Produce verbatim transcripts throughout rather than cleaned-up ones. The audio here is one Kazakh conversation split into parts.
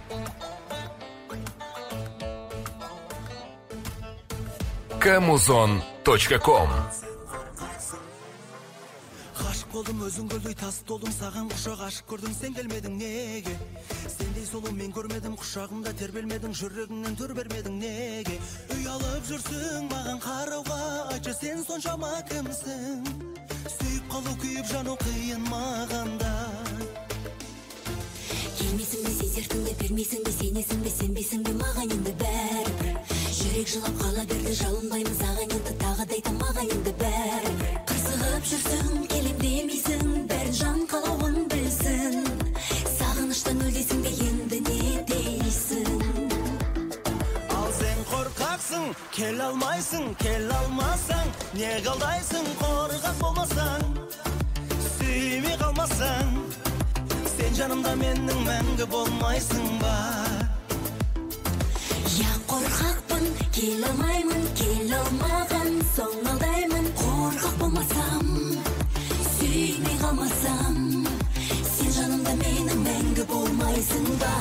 камузон точка ком. Ғашық болдым өзің гүлдей тас толдым саған құшақ ашық көрдім сен келмедің неге сендей сұлу мен көрмедім құшағымда тербелмедің жүрегіңнен түр бермедің неге ұялып жүрсің маған қарауға айтшы сен соншама кімсің сүйіп қалу күйіп жану қиын мағанда келмейсің бе сезерсің де бермейсің бе сенесің бе сенбейсің бе маған енді бәрібір жүрек жылап қала берді жалынбаймын саған енді тағы да айтам маған енді бәрібір қырсығып жүрсің келем демейсің бәрін жан қалауын білсін сағыныштан өлдесің де енді не дейсің ал сен қорқақсың келе алмайсың келе алмасаң не қалдайсың қорқақ болмасаң сүймей қалмасаң сен жанымда менің мәңгі болмайсың ба я қорқақпын келе алмаймын келе алмаған соң алдаймын қорқақ болмасам сүймей қалмасам сен жанымда менің мәңгі болмайсың ба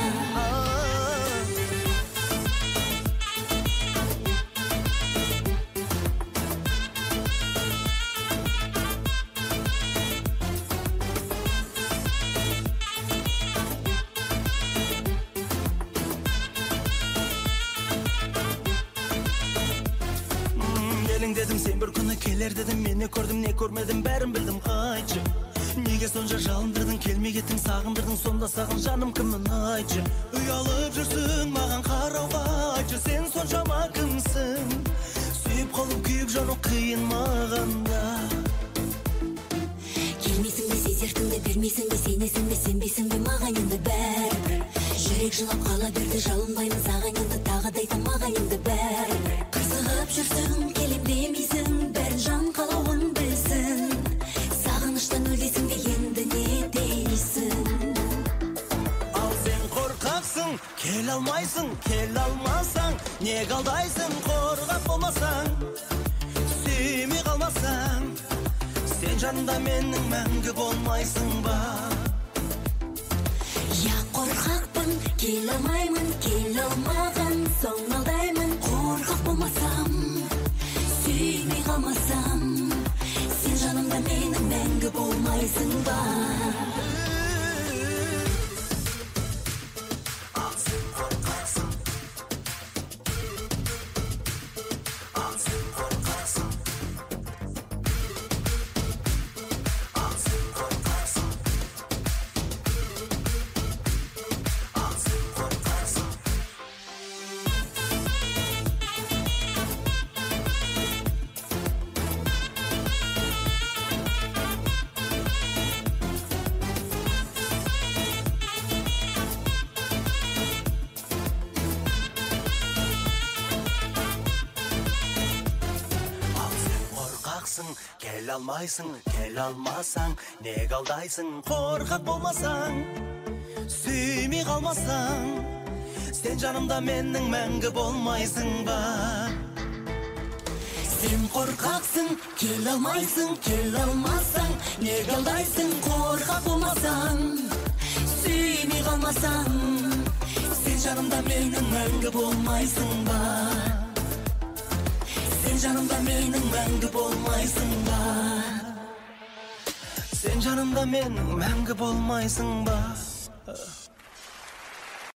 дедім сен бір күні келер дедім мен не көрдім не көрмедім бәрін білдім айтшы неге сонша жалындырдың келмей кеттің сағындырдың сонда саған жаным кіммін айтшы ұялып жүрсің маған қарауға айтшы сен соншама кімсің сүйіп қалу күйіп жану қиын мағанда келмейсің бе сезерсің де бермейсің бе сенесің бе сенбейсің бе маған енді бәрібір жүрек жылап қала берді жалынбаймын саған енді тағы да айтам маған енді бәрібір қырсығып жүрсің келем демейсің бәрін жан қалауын білсін сағыныштан өлдесің де енді не дейсің ал сен қорқақсың келе алмайсың келе алмасаң не қалдайсың қорқақ болмасаң сүймей қалмасаң сен жанымда менің мәңгі болмайсың ба я қорқақпын келе алмаймын келе алмаған соң алдаймын қорқақ болмасам сүймей қалмасам сен жанымда менің мәңгі болмайсың ба ал сен қорқақсың ал сен қорқақсың ал сен қорқақсың ал сен қорқақсың келе алмайсың келе алмасаң не қалдайсың қорқақ болмасаң сүймей қалмасаң сен жанымда менің мәңгі болмайсың ба сен қорқақсың келе алмайсың келе алмасаң не қалдайсың қорқақ болмасаң сүймей қалмасаң сен жанымда менің мәңгі болмайсың ба сен жанымда менің мәңгі болмайсың ба сен жанымда менің мәңгі болмайсың ба